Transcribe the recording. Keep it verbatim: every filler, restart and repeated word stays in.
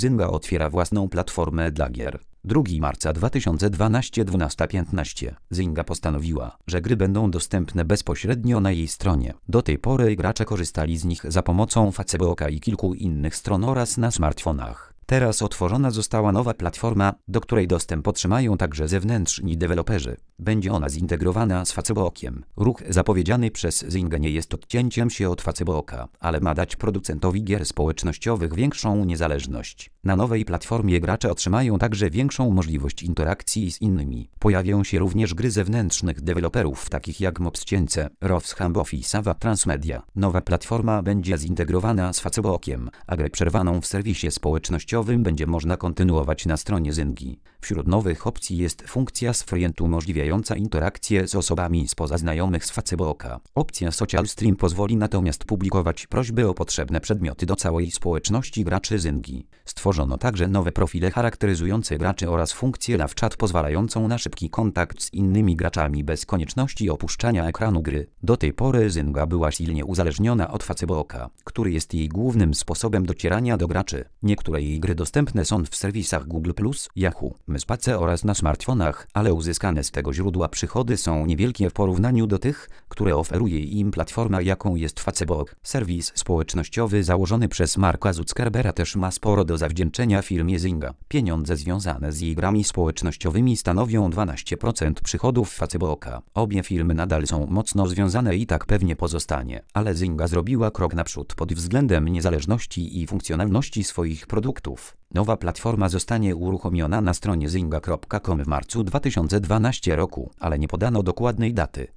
Zynga otwiera własną platformę dla gier. drugiego marca dwa tysiące dwunastego dwunasta piętnaście. Zynga postanowiła, że gry będą dostępne bezpośrednio na jej stronie. Do tej pory gracze korzystali z nich za pomocą Facebooka i kilku innych stron oraz na smartfonach. Teraz otworzona została nowa platforma, do której dostęp otrzymają także zewnętrzni deweloperzy. Będzie ona zintegrowana z Facebookiem. Ruch zapowiedziany przez Zynga nie jest odcięciem się od Facebooka, ale ma dać producentowi gier społecznościowych większą niezależność. Na nowej platformie gracze otrzymają także większą możliwość interakcji z innymi. Pojawią się również gry zewnętrznych deweloperów takich jak Mobscience, Rofsham i Sava Transmedia. Nowa platforma będzie zintegrowana z Facebookiem, a grę przerwaną w serwisie społecznościowym będzie można kontynuować na stronie Zyngi. Wśród nowych opcji jest funkcja z Friendu umożliwiająca interakcję z osobami spoza znajomych z Facebooka. Opcja Social Stream pozwoli natomiast publikować prośby o potrzebne przedmioty do całej społeczności graczy Zyngi. Stworzono także nowe profile charakteryzujące graczy oraz funkcję live chat pozwalającą na szybki kontakt z innymi graczami bez konieczności opuszczania ekranu gry. Do tej pory Zynga była silnie uzależniona od Facebooka, który jest jej głównym sposobem docierania do graczy. Niektóre jej gry dostępne są w serwisach Google plus, Yahoo, Mespace oraz na smartfonach, ale uzyskane z tego źródła przychody są niewielkie w porównaniu do tych, które oferuje im platforma jaką jest Facebook. Serwis społecznościowy założony przez Marka Zuckerberga też ma sporo do zawdzięczenia firmie Zynga. Pieniądze związane z jej grami społecznościowymi stanowią dwanaście procent przychodów Facebooka. Obie firmy nadal są mocno związane i tak pewnie pozostanie, ale Zynga zrobiła krok naprzód pod względem niezależności i funkcjonalności swoich produktów. Nowa platforma zostanie uruchomiona na stronie zynga kropka com w marcu dwa tysiące dwunastego roku, ale nie podano dokładnej daty.